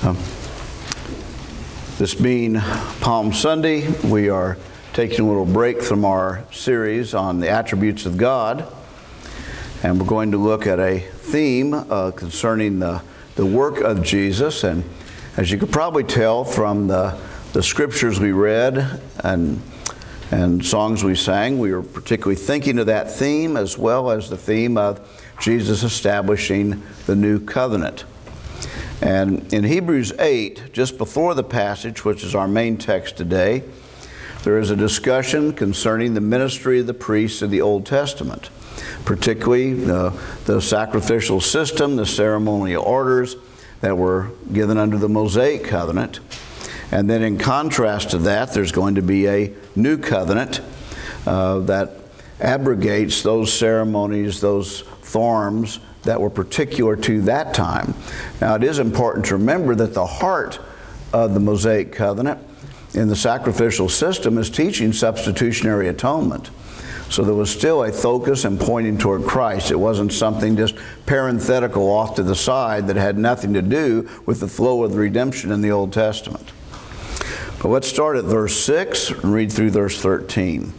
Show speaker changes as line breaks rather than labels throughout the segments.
This being Palm Sunday, we are taking a little break from our series on the attributes of God, and we're going to look at a theme concerning the work of Jesus. And as you could probably tell from the scriptures we read and songs we sang, we were particularly thinking of that theme as well as the theme of Jesus establishing the new covenant. And in Hebrews 8, just before the passage, which is our main text today, there is a discussion concerning the ministry of the priests in the Old Testament, particularly the sacrificial system, the ceremonial orders that were given under the Mosaic covenant. And then in contrast to that, there's going to be a new covenant that abrogates those ceremonies, those forms that were particular to that time. Now, it is important to remember that the heart of the Mosaic covenant in the sacrificial system is teaching substitutionary atonement. So there was still a focus and pointing toward Christ. It wasn't something just parenthetical off to the side that had nothing to do with the flow of the redemption in the Old Testament. But let's start at verse 6 and read through verse 13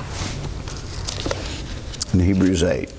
in Hebrews 8.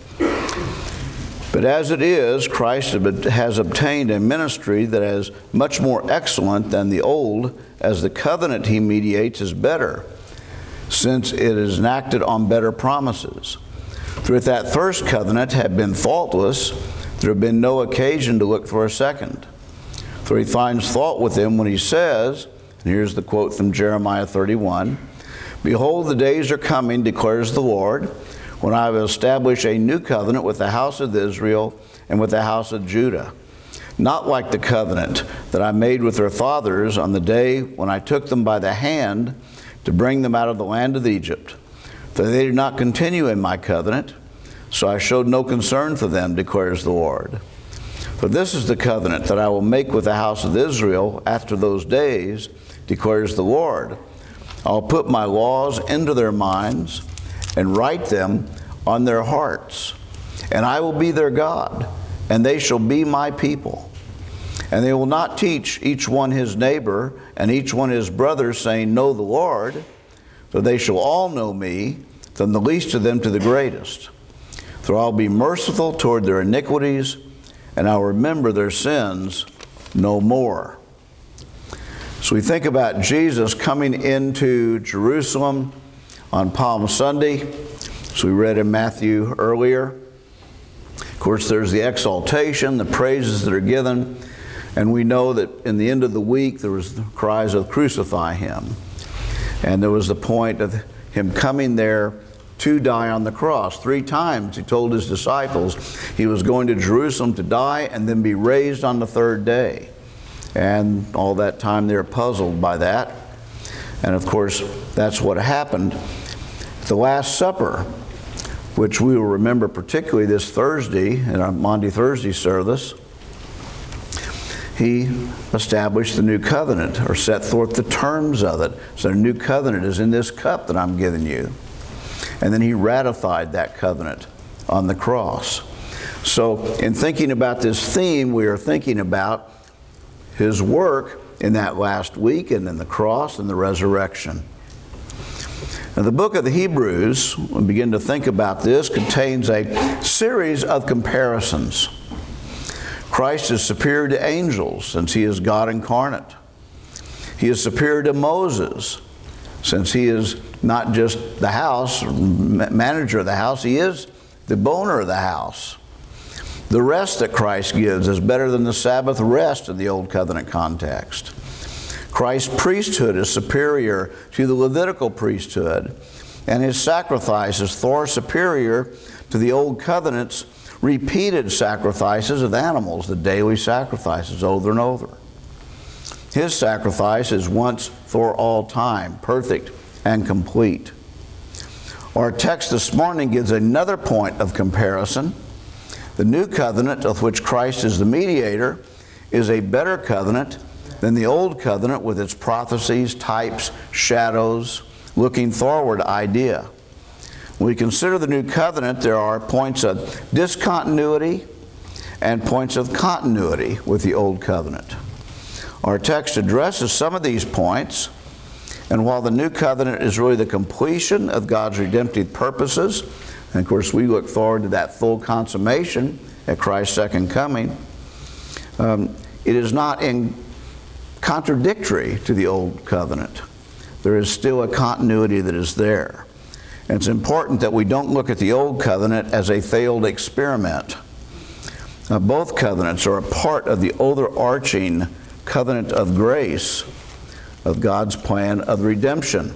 But as it is, Christ has obtained a ministry that is much more excellent than the old, as the covenant he mediates is better, since it is enacted on better promises. For if that first covenant had been faultless, there had been no occasion to look for a second. For he finds fault with him when he says, and here's the quote from Jeremiah 31, "Behold, the days are coming, declares the Lord, when I will establish a new covenant with the house of Israel and with the house of Judah, not like the covenant that I made with their fathers on the day when I took them by the hand to bring them out of the land of Egypt. For they did not continue in my covenant, so I showed no concern for them, declares the Lord. For this is the covenant that I will make with the house of Israel after those days, declares the Lord. I'll put my laws into their minds and write them on their hearts. And I will be their God, and they shall be my people. And they will not teach each one his neighbor and each one his brother, saying, Know the Lord, for they shall all know me, from the least of them to the greatest. For I'll be merciful toward their iniquities, and I'll remember their sins no more." So we think about Jesus coming into Jerusalem on Palm Sunday, as we read in Matthew earlier. Of course, there's the exaltation, the praises that are given, and we know that in the end of the week there was the cries of "Crucify him." And there was the point of him coming there to die on the cross. 3 times he told his disciples he was going to Jerusalem to die and then be raised on the 3rd day. And all that time they're puzzled by that. And of course, that's what happened. The Last Supper, which we will remember particularly this Thursday in our Maundy Thursday service, he established the new covenant, or set forth the terms of it. So the new covenant is in this cup that I'm giving you. And then he ratified that covenant on the cross. So in thinking about this theme, we are thinking about his work in that last week, and in the cross and the resurrection. Now, the book of the Hebrews, when we begin to think about this, contains a series of comparisons. Christ is superior to angels, since he is God incarnate. He is superior to Moses, since he is not just the house, manager of the house, he is the owner of the house. The rest that Christ gives is better than the Sabbath rest in the Old Covenant context. Christ's priesthood is superior to the Levitical priesthood, and his sacrifice is far superior to the Old Covenant's repeated sacrifices of animals, the daily sacrifices over and over. His sacrifice is once for all time, perfect and complete. Our text this morning gives another point of comparison. The new covenant, of which Christ is the mediator, is a better covenant than the old covenant with its prophecies, types, shadows, looking forward idea. When we consider the new covenant, there are points of discontinuity and points of continuity with the old covenant. Our text addresses some of these points, and while the new covenant is really the completion of God's redemptive purposes, and of course we look forward to that full consummation at Christ's second coming, it is not contradictory to the old covenant. There is still a continuity that is there. And it's important that we don't look at the old covenant as a failed experiment. Both covenants are a part of the overarching covenant of grace of God's plan of redemption.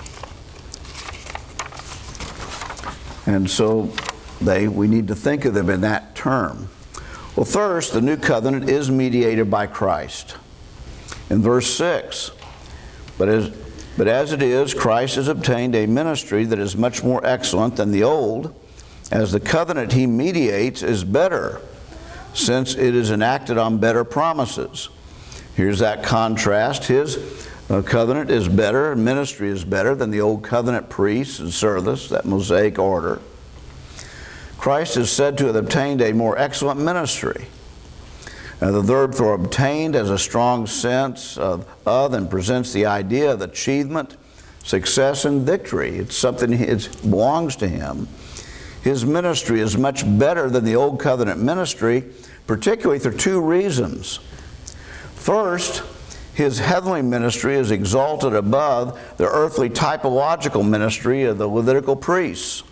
And so we need to think of them in that term. Well, first, the new covenant is mediated by Christ. In verse 6, but as it is, Christ has obtained a ministry that is much more excellent than the old, as the covenant he mediates is better, since it is enacted on better promises. Here's that contrast. His covenant is better, ministry is better than the old covenant priests and service, that Mosaic order. Christ is said to have obtained a more excellent ministry. The verb for obtained has a strong sense of and presents the idea of achievement, success, and victory. It's something it belongs to him. His ministry is much better than the old covenant ministry, particularly for two reasons. First, his heavenly ministry is exalted above the earthly typological ministry of the Levitical priests.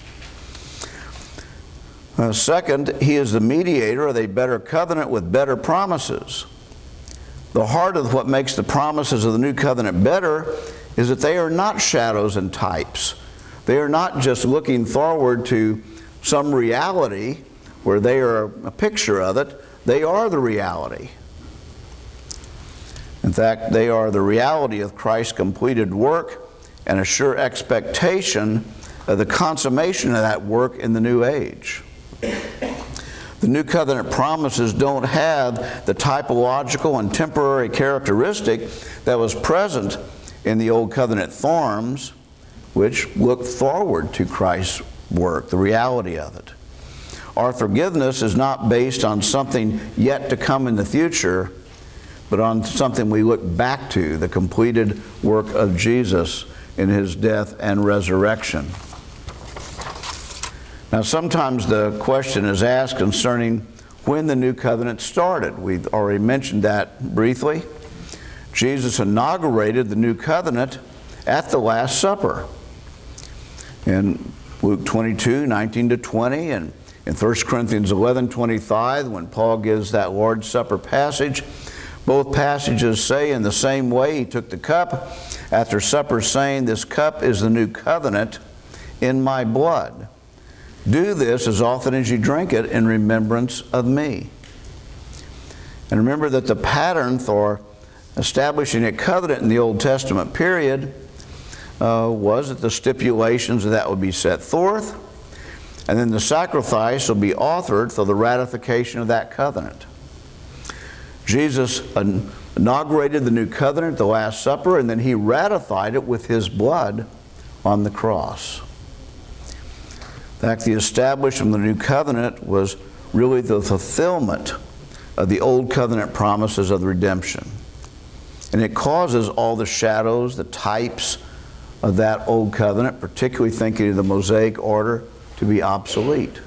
Second, he is the mediator of a better covenant with better promises. The heart of what makes the promises of the new covenant better is that they are not shadows and types. They are not just looking forward to some reality where they are a picture of it. They are the reality. In fact, they are the reality of Christ's completed work and a sure expectation of the consummation of that work in the new age. The new covenant promises don't have the typological and temporary characteristic that was present in the old covenant forms, which looked forward to Christ's work, the reality of it. Our forgiveness is not based on something yet to come in the future, but on something we look back to, the completed work of Jesus in his death and resurrection. Now, sometimes the question is asked concerning when the new covenant started. We've already mentioned that briefly. Jesus inaugurated the new covenant at the Last Supper. In Luke 22, 19 to 20, and in 1 Corinthians 11, 25, when Paul gives that Lord's Supper passage, both passages say in the same way, he took the cup after supper, saying, "This cup is the new covenant in my blood. Do this as often as you drink it in remembrance of me." And remember that the pattern for establishing a covenant in the Old Testament period was that the stipulations of that would be set forth, and then the sacrifice will be offered for the ratification of that covenant. Jesus inaugurated the new covenant at the Last Supper, and then he ratified it with his blood on the cross. In fact, the establishment of the new covenant was really the fulfillment of the old covenant promises of the redemption. And it causes all the shadows, the types of that old covenant, particularly thinking of the Mosaic order, to be obsolete.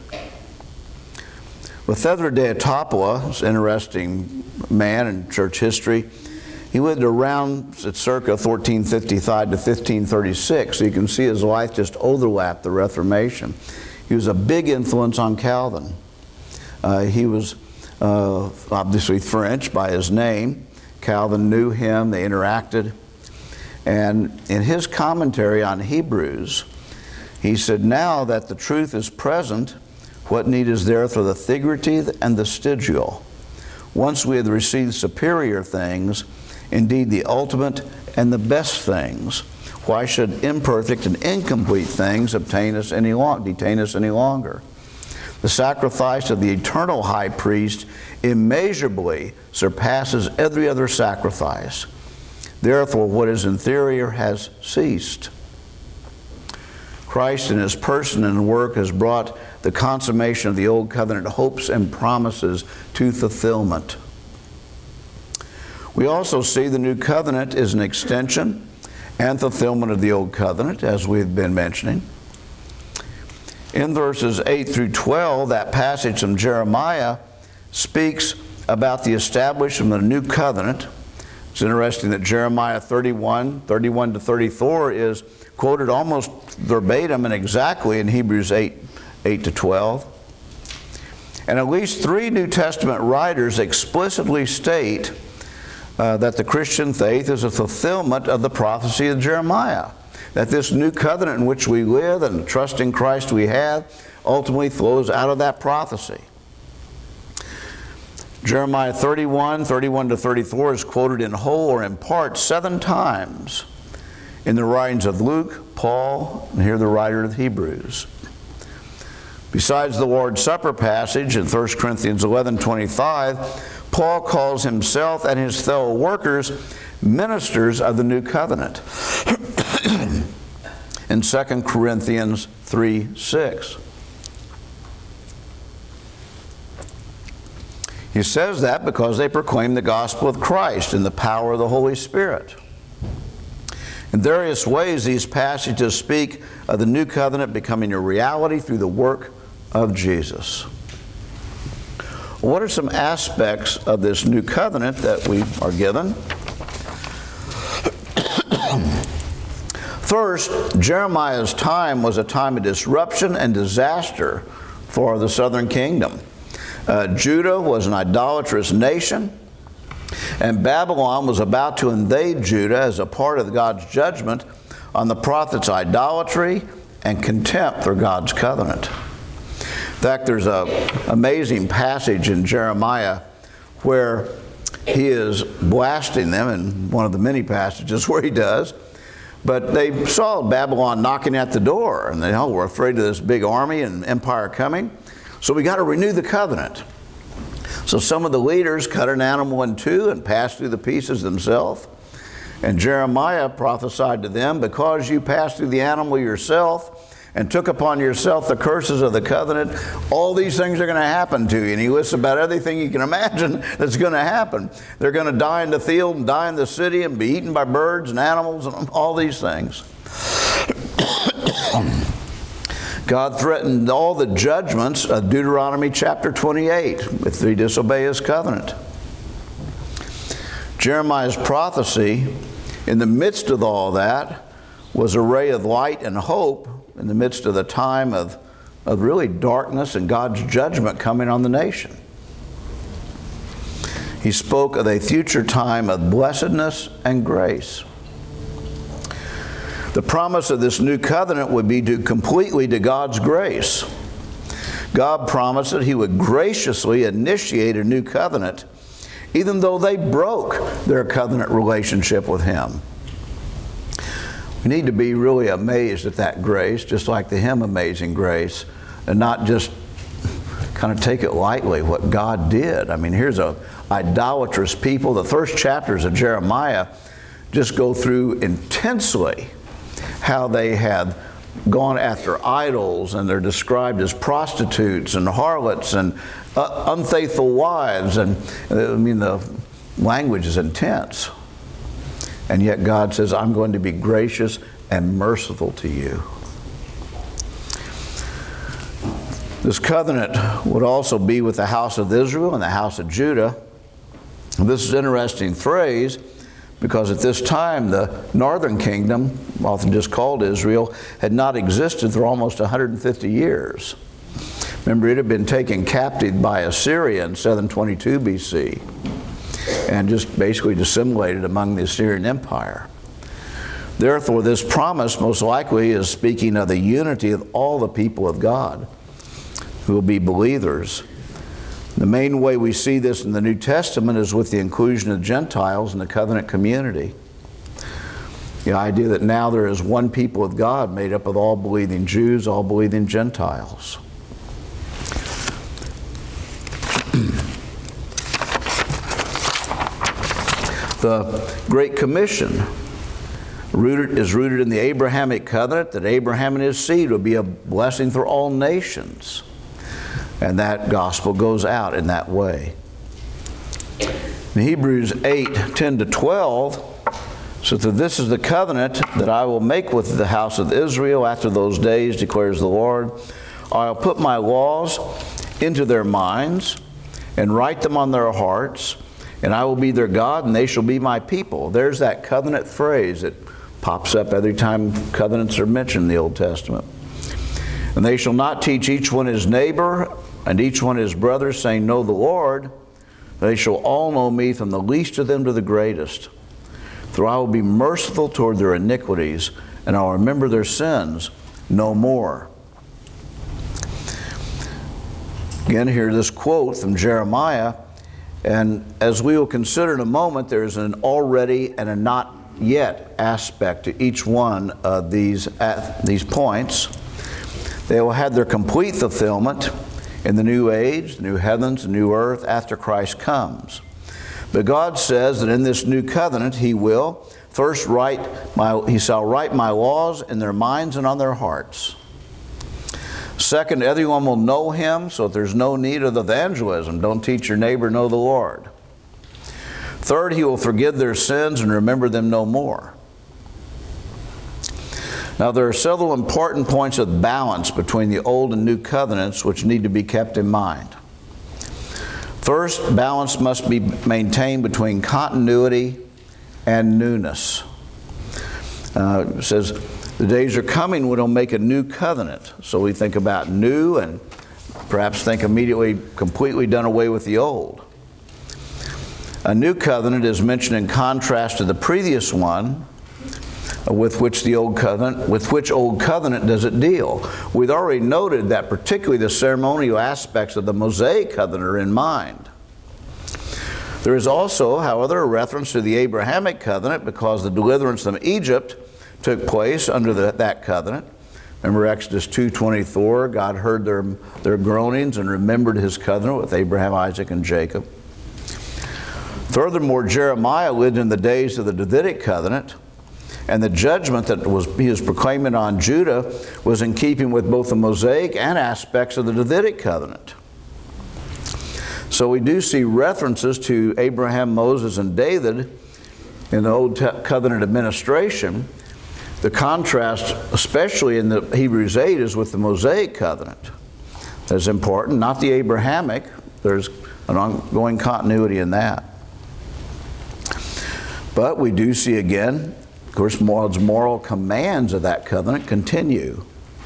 Well, Thedra is an interesting man in church history. He lived around at circa 1455 to 1536, so you can see his life just overlapped the Reformation. He was a big influence on Calvin. He was obviously French by his name. Calvin knew him, they interacted. And in his commentary on Hebrews, he said, "Now that the truth is present, what need is there for the figurative and the stygial? Once we had received superior things, indeed the ultimate and the best things, why should imperfect and incomplete things detain us any longer? The sacrifice of the eternal high priest immeasurably surpasses every other sacrifice. Therefore, what is inferior has ceased. Christ in his person and work has brought the consummation of the old covenant hopes and promises to fulfillment." We also see the new covenant is an extension and fulfillment of the old covenant, as we've been mentioning. In verses 8 through 12, that passage from Jeremiah speaks about the establishment of a new covenant. It's interesting that Jeremiah 31 to 34 is quoted almost verbatim and exactly in Hebrews 8 to 12. And at least 3 New Testament writers explicitly state that the Christian faith is a fulfillment of the prophecy of Jeremiah. That this new covenant in which we live and the trust in Christ we have ultimately flows out of that prophecy. Jeremiah 31 to 34 is quoted in whole or in part 7 times in the writings of Luke, Paul, and here the writer of Hebrews. Besides the Lord's Supper passage in 1 Corinthians 11:25, Paul calls himself and his fellow workers ministers of the new covenant in 2 Corinthians 3:6. He says that because they proclaim the gospel of Christ in the power of the Holy Spirit. In various ways, these passages speak of the new covenant becoming a reality through the work of Jesus. What are some aspects of this new covenant that we are given? First, Jeremiah's time was a time of disruption and disaster for the southern kingdom. Judah was an idolatrous nation, and Babylon was about to invade Judah as a part of God's judgment on the prophet's idolatry and contempt for God's covenant. In fact, there's an amazing passage in Jeremiah where he is blasting them, in one of the many passages where he does. But they saw Babylon knocking at the door, and they were afraid of this big army and empire coming. So we got to renew the covenant. So some of the leaders cut an animal in 2 and passed through the pieces themselves. And Jeremiah prophesied to them, because you passed through the animal yourself and took upon yourself the curses of the covenant, all these things are going to happen to you. And he lists about everything you can imagine that's going to happen. They're going to die in the field and die in the city and be eaten by birds and animals and all these things. God threatened all the judgments of Deuteronomy chapter 28 if they disobey his covenant. Jeremiah's prophecy, in the midst of all that, was a ray of light and hope in the midst of the time of really darkness and God's judgment coming on the nation. He spoke of a future time of blessedness and grace. The promise of this new covenant would be due completely to God's grace. God promised that he would graciously initiate a new covenant, even though they broke their covenant relationship with him. We need to be really amazed at that grace, just like the hymn Amazing Grace, and not just kind of take it lightly what God did. I mean, here's a idolatrous people. The first chapters of Jeremiah just go through intensely how they had gone after idols, and they're described as prostitutes and harlots and unfaithful wives. And I mean, the language is intense. And yet God says, I'm going to be gracious and merciful to you. This covenant would also be with the house of Israel and the house of Judah. This is an interesting phrase, because at this time the northern kingdom, often just called Israel, had not existed for almost 150 years. Remember, it had been taken captive by Assyria in 722 BC and just basically assimilated among the Assyrian Empire. Therefore, this promise most likely is speaking of the unity of all the people of God who will be believers. The main way we see this in the New Testament is with the inclusion of Gentiles in the covenant community. The idea that now there is one people of God made up of all believing Jews, all believing Gentiles. The Great Commission is rooted in the Abrahamic covenant that Abraham and his seed would be a blessing for all nations. And that gospel goes out in that way. In Hebrews 8:10-12, so that this is the covenant that I will make with the house of Israel after those days, declares the Lord. I'll put my laws into their minds and write them on their hearts, and I will be their God, and they shall be my people. There's that covenant phrase that pops up every time covenants are mentioned in the Old Testament. And they shall not teach each one his neighbor and each one his brother, saying, know the Lord. They shall all know me, from the least of them to the greatest. For I will be merciful toward their iniquities, and I'll remember their sins no more. Again, here this quote from Jeremiah, and as we will consider in a moment, there's an already and a not yet aspect to each one of these points. They will have their complete fulfillment in the new age, the new heavens, the new earth, after Christ comes. But God says that in this new covenant, He will first He shall write my laws in their minds and on their hearts. Second, everyone will know Him, so that there's no need of evangelism. Don't teach your neighbor, know the Lord. Third, He will forgive their sins and remember them no more. Now, there are several important points of balance between the old and new covenants which need to be kept in mind. First, balance must be maintained between continuity and newness. It says, the days are coming when He'll make a new covenant. So we think about new and perhaps think immediately completely done away with the old. A new covenant is mentioned in contrast to the previous one, with which old covenant does it deal. We've already noted that particularly the ceremonial aspects of the Mosaic covenant are in mind. There is also, however, a reference to the Abrahamic covenant, because the deliverance from Egypt took place under that covenant. Remember Exodus 2:24, God heard their groanings and remembered His covenant with Abraham, Isaac, and Jacob. Furthermore, Jeremiah lived in the days of the Davidic covenant, and the judgment that he was proclaiming on Judah was in keeping with both the Mosaic and aspects of the Davidic covenant. So we do see references to Abraham, Moses, and David in the Old Covenant administration. The contrast, especially in the Hebrews 8, is with the Mosaic covenant. That's important, not the Abrahamic. There's an ongoing continuity in that. But we do see again, of course, God's moral commands of that covenant continue.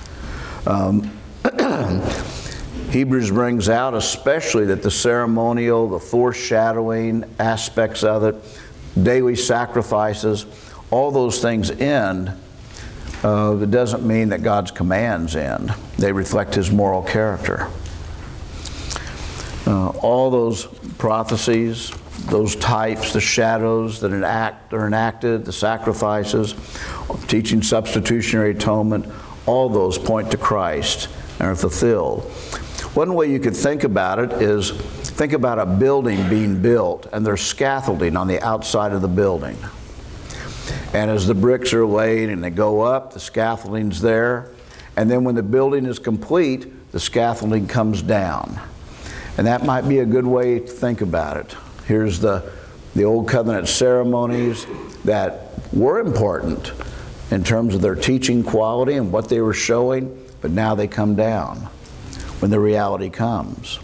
Hebrews brings out especially that the ceremonial, the foreshadowing aspects of it, daily sacrifices, all those things end. It doesn't mean that God's commands end. They reflect His moral character. All those prophecies, those types, the shadows that are enacted, the sacrifices, teaching substitutionary atonement, all those point to Christ and are fulfilled. One way you could think about it is, think about a building being built and there's scaffolding on the outside of the building. And as the bricks are laid and they go up, the scaffolding's there. And then when the building is complete, the scaffolding comes down. And that might be a good way to think about it. Here's the Old Covenant ceremonies that were important in terms of their teaching quality and what they were showing, but now they come down when the reality comes.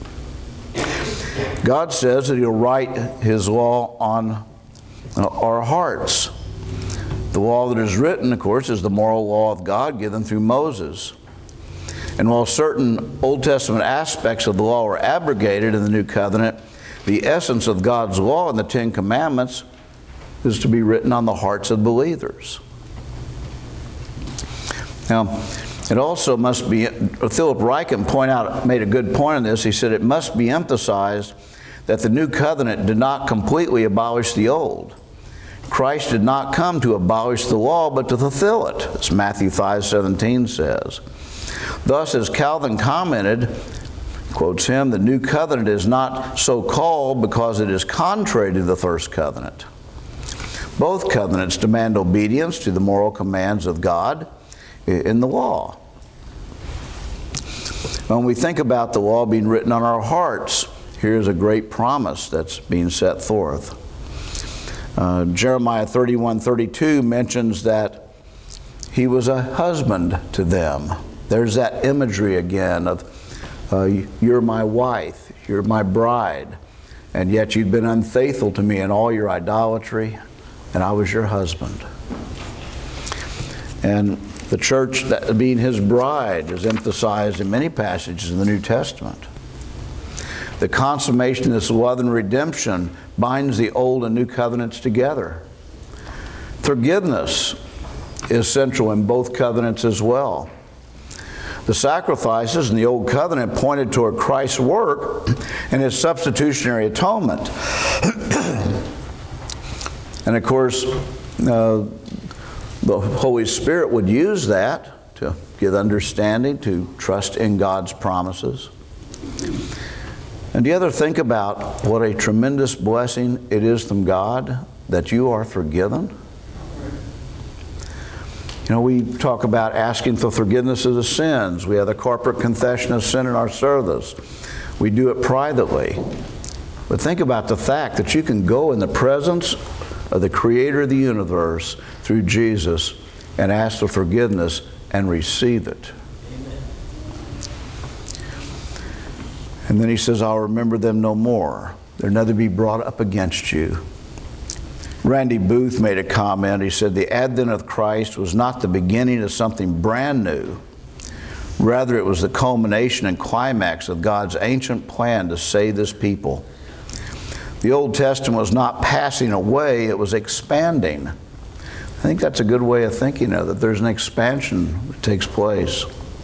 God says that He'll write His law on our hearts. The law that is written, of course, is the moral law of God given through Moses. And while certain Old Testament aspects of the law were abrogated in the New Covenant, the essence of God's law in the Ten Commandments is to be written on the hearts of believers. Now, it also must be, Philip Ryken made a good point on this. He said it must be emphasized that the New Covenant did not completely abolish the Old. Christ did not come to abolish the law, but to fulfill it, as Matthew 5:17 says. Thus, as Calvin commented, quotes him, the New Covenant is not so called because it is contrary to the first covenant. Both covenants demand obedience to the moral commands of God in the law. When we think about the law being written on our hearts, here's a great promise that's being set forth. Jeremiah 31:32 mentions that he was a husband to them. There's that imagery again of you're my wife, you're my bride, and yet you'd been unfaithful to me in all your idolatry, and I was your husband. And the church, that being his bride, is emphasized in many passages in the New Testament. The consummation of this love and redemption binds the old and new covenants together. Forgiveness is central in both covenants as well. The sacrifices in the old covenant pointed toward Christ's work and his substitutionary atonement. And of course, the Holy Spirit would use that to give understanding, to trust in God's promises. And do you ever think about what a tremendous blessing it is from God that you are forgiven? You know, we talk about asking for forgiveness of the sins. We have the corporate confession of sin in our service. We do it privately. But think about the fact that you can go in the presence of the Creator of the universe through Jesus and ask for forgiveness and receive it. Amen. And then he says, I'll remember them no more. They'll never be brought up against you. Randy Booth made a comment. He said, the advent of Christ was not the beginning of something brand new. Rather, it was the culmination and climax of God's ancient plan to save this people. The Old Testament was not passing away, it was expanding. I think that's a good way of thinking of it. There's an expansion that takes place.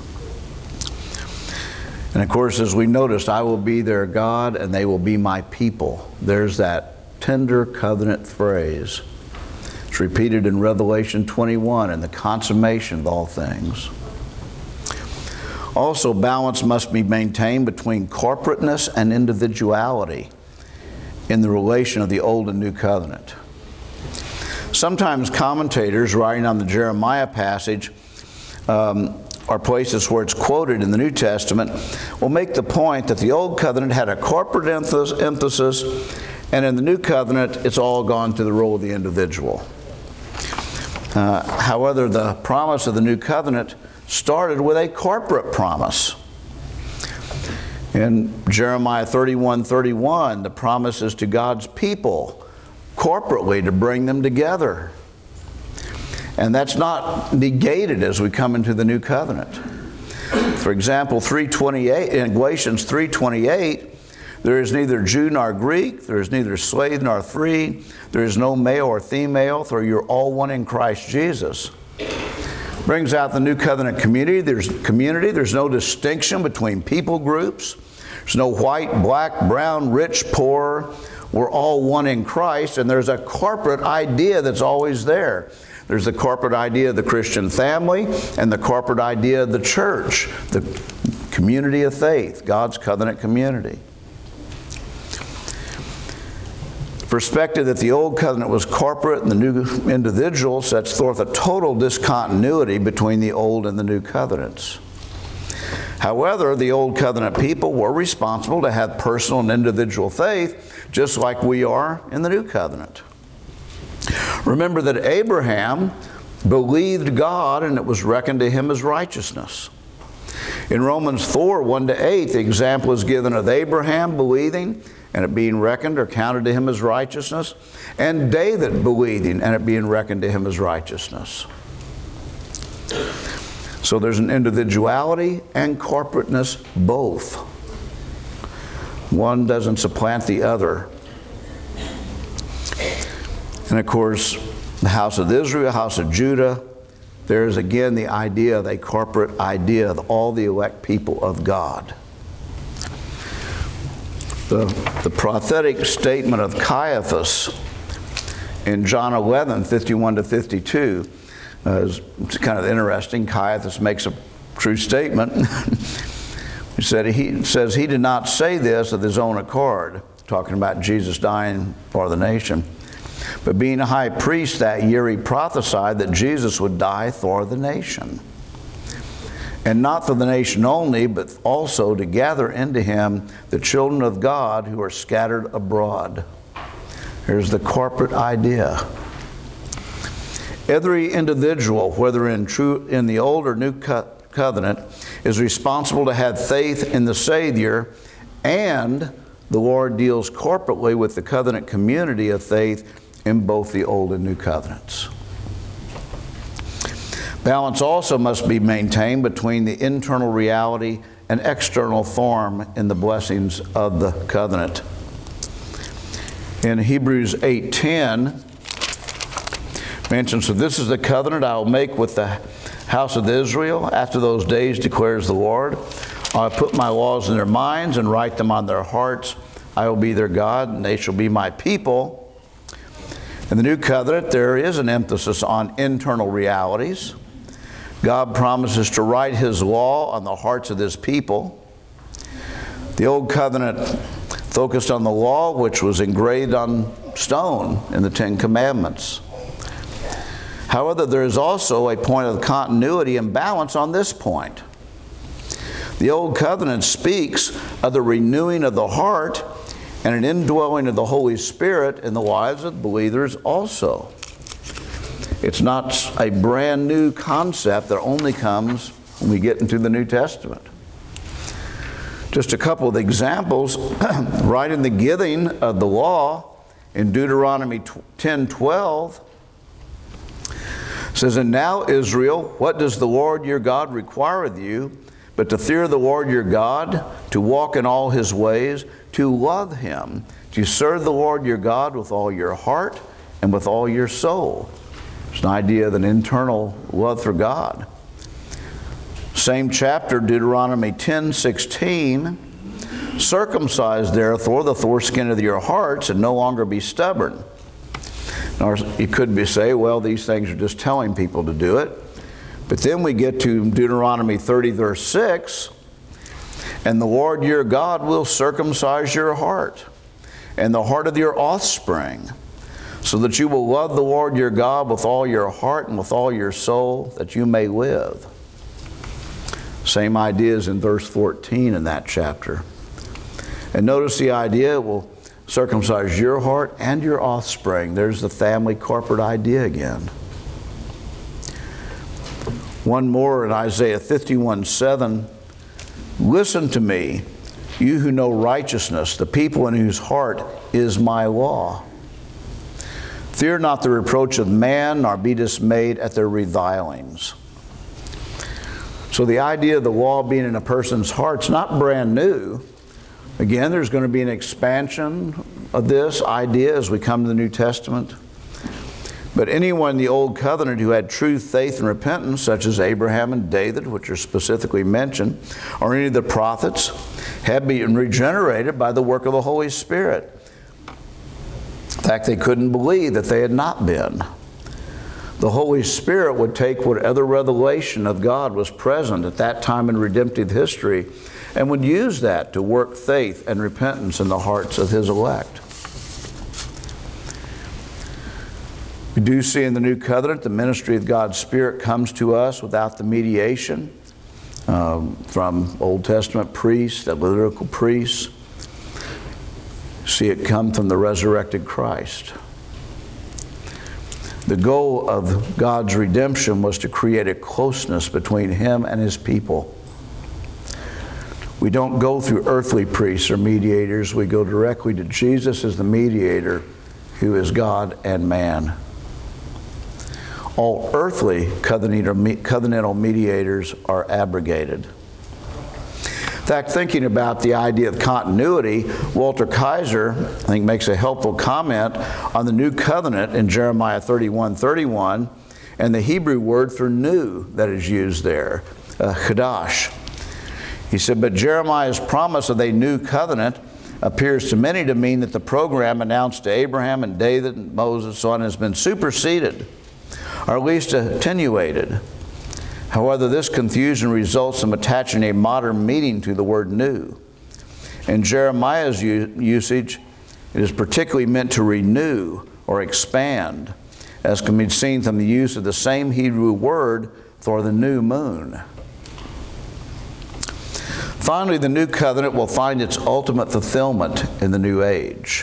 And of course, as we noticed, I will be their God and they will be my people. There's that tender covenant phrase. It's repeated in Revelation 21 and the consummation of all things. Also, balance must be maintained between corporateness and individuality in the relation of the Old and New Covenant. Sometimes commentators writing on the Jeremiah passage or places where it's quoted in the New Testament will make the point that the Old Covenant had a corporate emphasis, and in the New Covenant it's all gone to the role of the individual. However, the promise of the New Covenant started with a corporate promise. In Jeremiah 31:31, the promise is to God's people corporately to bring them together. And that's not negated as we come into the New Covenant. For example, 3:28 in Galatians 3:28, there is neither Jew nor Greek, there is neither slave nor free, there is no male or female, for you're all one in Christ Jesus. Brings out the New Covenant community. There's no distinction between people groups. There's no white, black, brown, rich, poor. We're all one in Christ, and there's a corporate idea that's always there. There's the corporate idea of the Christian family and the corporate idea of the church, the community of faith, God's covenant community. The perspective that the Old Covenant was corporate and the new individual sets forth a total discontinuity between the Old and the New Covenants. However, the Old Covenant people were responsible to have personal and individual faith, just like we are in the New Covenant. Remember that Abraham believed God and it was reckoned to him as righteousness. In Romans 4:1-8, the example is given of Abraham believing and it being reckoned or counted to him as righteousness, and David believing and it being reckoned to him as righteousness. So there's an individuality and corporateness both. One doesn't supplant the other. And of course, the house of Israel, house of Judah, there's again the idea of a corporate idea of all the elect people of God. The prophetic statement of Caiaphas in John 11:51-52 is kind of interesting. Caiaphas makes a true statement. He says he did not say this of his own accord, talking about Jesus dying for the nation. But being a high priest that year, he prophesied that Jesus would die for the nation. and not for the nation only, but also to gather into him the children of God who are scattered abroad. Here's the corporate idea. Every individual, whether in the old or new covenant, is responsible to have faith in the Savior, and the Lord deals corporately with the covenant community of faith in both the old and new covenants. Balance also must be maintained between the internal reality and external form in the blessings of the covenant. In Hebrews 8:10 mentions, "So this is the covenant I will make with the house of Israel after those days, declares the Lord. I will put my laws in their minds and write them on their hearts. I will be their God, and they shall be my people." In the new covenant, there is an emphasis on internal realities. God promises to write his law on the hearts of his people. The old covenant focused on the law, which was engraved on stone in the Ten Commandments. However, there is also a point of continuity and balance on this point. The old covenant speaks of the renewing of the heart and an indwelling of the Holy Spirit in the lives of believers also. It's not a brand new concept that only comes when we get into the New Testament. Just a couple of examples. Right in the giving of the law in Deuteronomy 10:12 says, "And now, Israel, what does the Lord your God require of you, but to fear the Lord your God, to walk in all his ways, to love him, to serve the Lord your God with all your heart and with all your soul." It's an idea of an internal love for God. Same chapter, Deuteronomy 10:16, "Circumcise therefore the foreskin of your hearts and no longer be stubborn." Now, you could say, well, these things are just telling people to do it. But then we get to Deuteronomy 30, verse 6, "And the Lord your God will circumcise your heart and the heart of your offspring, so that you will love the Lord your God with all your heart and with all your soul, that you may live." Same ideas in verse 14 in that chapter. And notice the idea, it will circumcise your heart and your offspring. There's the family corporate idea again. One more in Isaiah 51:7. "Listen to me, you who know righteousness, the people in whose heart is my law. Fear not the reproach of man, nor be dismayed at their revilings." So the idea of the law being in a person's heart is not brand new. Again, there's going to be an expansion of this idea as we come to the New Testament. But anyone in the Old Covenant who had true faith and repentance, such as Abraham and David, which are specifically mentioned, or any of the prophets, had been regenerated by the work of the Holy Spirit. In fact, they couldn't believe that they had not been. The Holy Spirit would take whatever revelation of God was present at that time in redemptive history and would use that to work faith and repentance in the hearts of his elect. We do see in the New Covenant the ministry of God's Spirit comes to us without the mediation from Old Testament priests, the Levitical priests. See it come from the resurrected Christ. The goal of God's redemption was to create a closeness between him and his people. We don't go through earthly priests or mediators. We go directly to Jesus as the mediator, who is God and man. All earthly covenantal mediators are abrogated. In fact, thinking about the idea of continuity, Walter Kaiser, I think, makes a helpful comment on the New Covenant in Jeremiah 31:31, and the Hebrew word for new that is used there, chadash. He said, "But Jeremiah's promise of a new covenant appears to many to mean that the program announced to Abraham and David and Moses and so on has been superseded, or at least attenuated. However, this confusion results in attaching a modern meaning to the word new. In Jeremiah's usage, it is particularly meant to renew or expand, as can be seen from the use of the same Hebrew word for the new moon." Finally, the new covenant will find its ultimate fulfillment in the new age.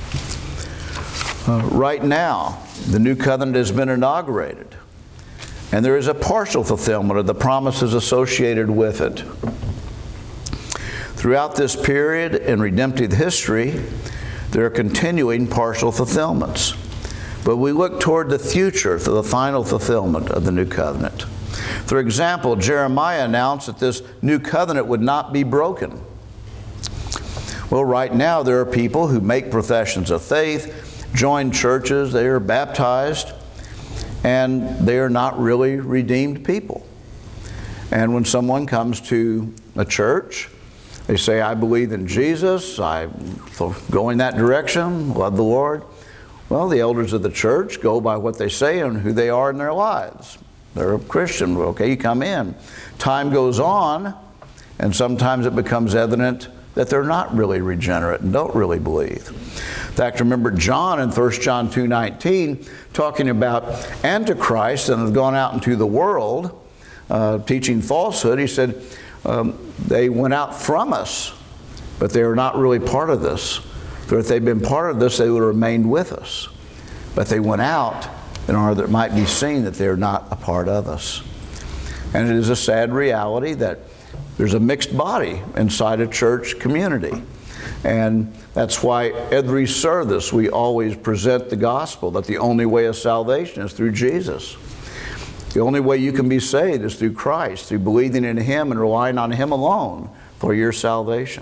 Right now, the new covenant has been inaugurated, and there is a partial fulfillment of the promises associated with it. Throughout this period in redemptive history, there are continuing partial fulfillments. But we look toward the future for the final fulfillment of the new covenant. For example, Jeremiah announced that this new covenant would not be broken. Well, right now there are people who make professions of faith, join churches, they are baptized, and they are not really redeemed people. And when someone comes to a church, they say, I believe in Jesus, I go in that direction, love the Lord. Well, the elders of the church go by what they say and who they are in their lives. They're a Christian. Okay, you come in. Time goes on, and sometimes it becomes evident that they're not really regenerate and don't really believe. In fact, remember John in 1 John 2:19 talking about Antichrist and have gone out into the world teaching falsehood. He said, they went out from us, but they are not really part of this. For if they'd been part of this, they would have remained with us. But they went out in order that it might be seen that they're not a part of us. And it is a sad reality that there's a mixed body inside a church community. And that's why every service we always present the gospel, that the only way of salvation is through Jesus. The only way you can be saved is through Christ, through believing in Him and relying on Him alone for your salvation.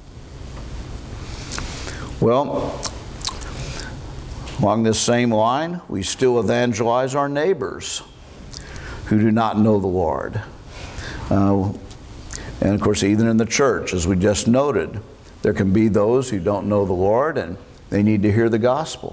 Well, along this same line, we still evangelize our neighbors who do not know the Lord. And of course, even in the church, as we just noted, there can be those who don't know the Lord and they need to hear the gospel.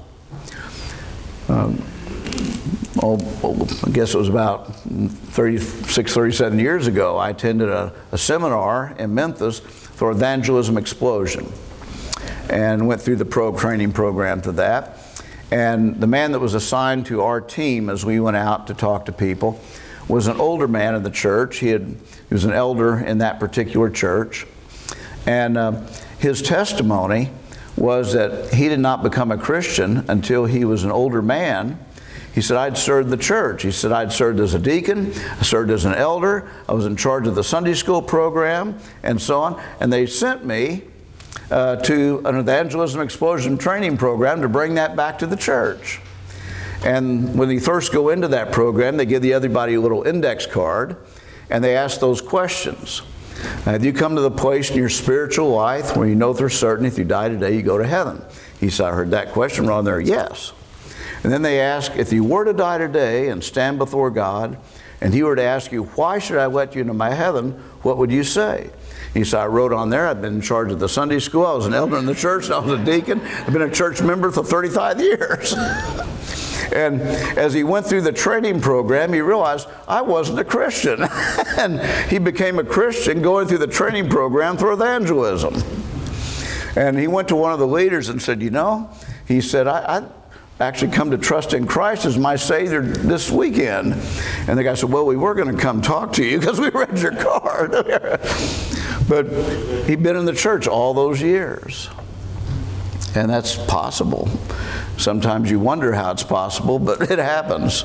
I guess it was about 36, 37 years ago, I attended a seminar in Memphis for Evangelism Explosion and went through the training program to that. And the man that was assigned to our team as we went out to talk to people was an older man in the church. He was an elder in that particular church. And his testimony was that he did not become a Christian until he was an older man. He said, I'd served the church. He said, I'd served as a deacon, I served as an elder, I was in charge of the Sunday school program, and so on. And they sent me to an Evangelism Explosion training program to bring that back to the church. And when you first go into that program, they give everybody a little index card, and they ask those questions. Have you come to the place in your spiritual life where you know for certain if you die today, you go to heaven? He said, I heard that question wrong there. Yes. And then they ask, if you were to die today and stand before God, and He were to ask you, why should I let you into my heaven, what would you say? He said, I wrote on there, I've been in charge of the Sunday school, I was an elder in the church, I was a deacon, I've been a church member for 35 years. And as he went through the training program, he realized I wasn't a Christian. And he became a Christian going through the training program for evangelism. And he went to one of the leaders and said, he said, I actually come to trust in Christ as my Savior this weekend. And the guy said, well, we were going to come talk to you because we read your card. But he'd been in the church all those years. And that's possible. Sometimes you wonder how it's possible, but it happens.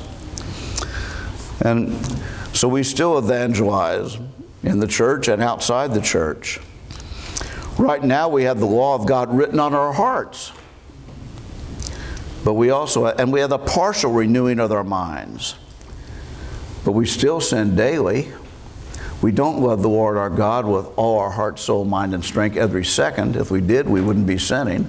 And so we still evangelize in the church and outside the church. Right now we have the law of God written on our hearts. But we also, and we have the partial renewing of our minds. But we still sin daily. We don't love the Lord our God with all our heart, soul, mind, and strength every second. If we did, we wouldn't be sinning.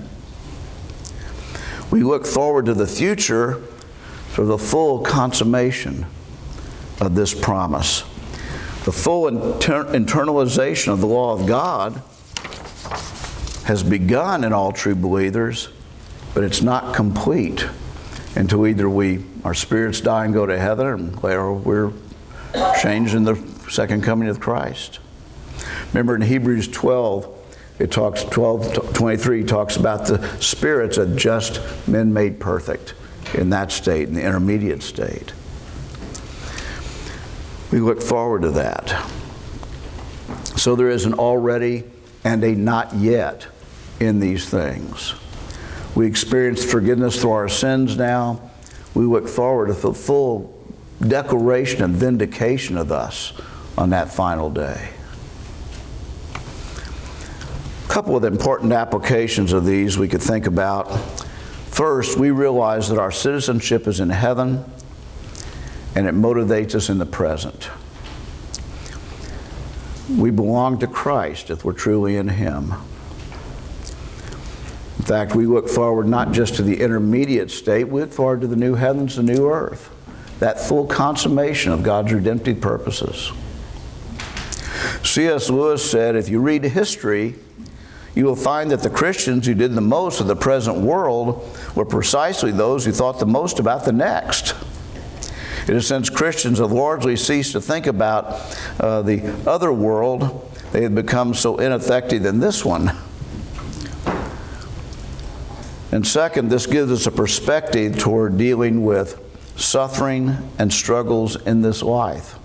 We look forward to the future for the full consummation of this promise. The full internalization of the law of God has begun in all true believers, but it's not complete until either our spirits die and go to heaven, or we're changed in the second coming of Christ. Remember in Hebrews 12, it talks 12:23 talks about the spirits of just men made perfect in that state, in the intermediate state. We look forward to that. So there is an already and a not yet in these things. We experience forgiveness through our sins now. We look forward to the full declaration and vindication of us on that final day. A couple of important applications of these we could think about. First, we realize that our citizenship is in heaven, and it motivates us in the present. We belong to Christ if we're truly in Him. In fact, we look forward not just to the intermediate state, we look forward to the new heavens and new earth, that full consummation of God's redemptive purposes. C.S. Lewis said, if you read history, you will find that the Christians who did the most of the present world were precisely those who thought the most about the next. In a sense, Christians have largely ceased to think about the other world. They had become so ineffective in this one. And second, this gives us a perspective toward dealing with suffering and struggles in this life.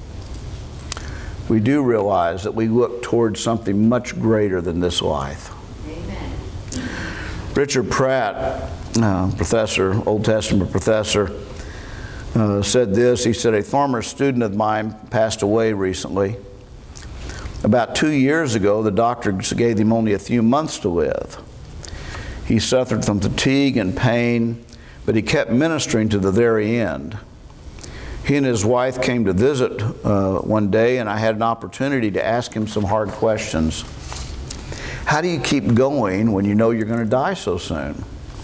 We do realize that we look towards something much greater than this life. Amen. Richard Pratt, professor, Old Testament professor, said this. He said, a former student of mine passed away recently. About 2 years ago, the doctors gave him only a few months to live. He suffered from fatigue and pain, but he kept ministering to the very end. He and his wife came to visit one day, and I had an opportunity to ask him some hard questions. How do you keep going when you know you're going to die so soon?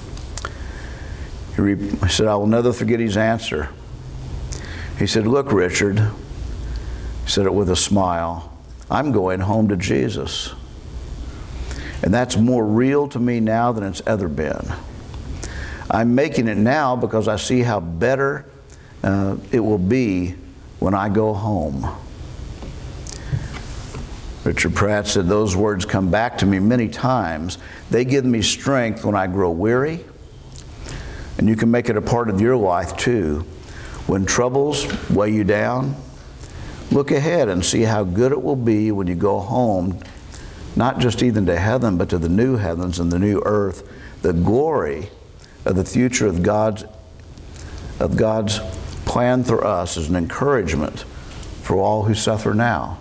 He said, I will never forget his answer. He said, look, Richard, he said it with a smile, I'm going home to Jesus. And that's more real to me now than it's ever been. I'm making it now because I see how better it will be when I go home. Richard Pratt said, those words come back to me many times. They give me strength when I grow weary. And you can make it a part of your life too. When troubles weigh you down, look ahead and see how good it will be when you go home, not just even to heaven, but to the new heavens and the new earth, the glory of the future of God's plan for us as an encouragement for all who suffer now.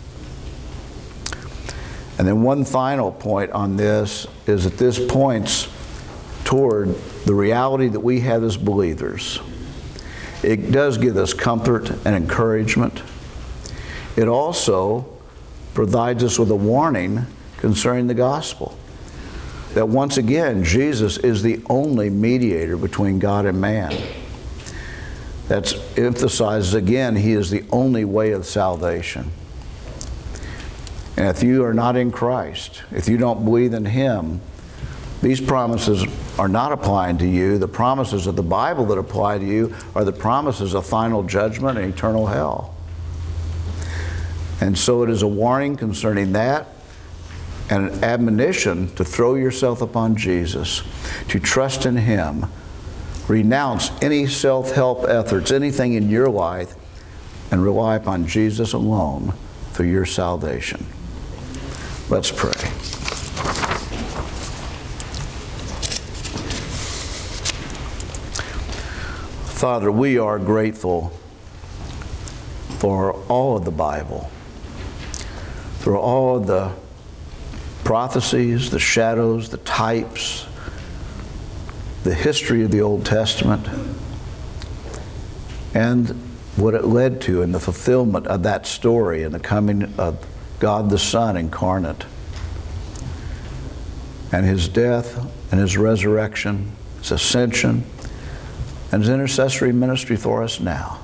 And then one final point on this is that this points toward the reality that we have as believers. It does give us comfort and encouragement. It also provides us with a warning concerning the gospel. That once again, Jesus is the only mediator between God and man. That emphasizes again, He is the only way of salvation. And if you are not in Christ, if you don't believe in Him, these promises are not applying to you. The promises of the Bible that apply to you are the promises of final judgment and eternal hell. And so it is a warning concerning that and an admonition to throw yourself upon Jesus, to trust in Him, renounce any self-help efforts, anything in your life, and rely upon Jesus alone for your salvation. Let's pray. Father, we are grateful for all of the Bible, for all of the prophecies, the shadows, the types, the history of the Old Testament, and what it led to in the fulfillment of that story and the coming of God the Son incarnate, and His death and His resurrection, His ascension, and His intercessory ministry for us now.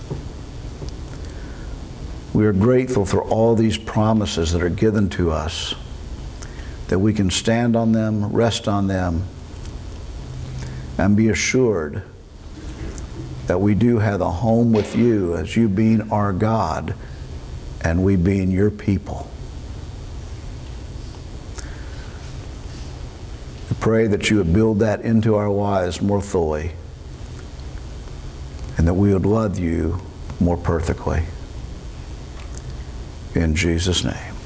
We are grateful for all these promises that are given to us, that we can stand on them, rest on them, and be assured that we do have a home with You as You being our God and we being Your people. I pray that You would build that into our lives more fully and that we would love You more perfectly. In Jesus' name.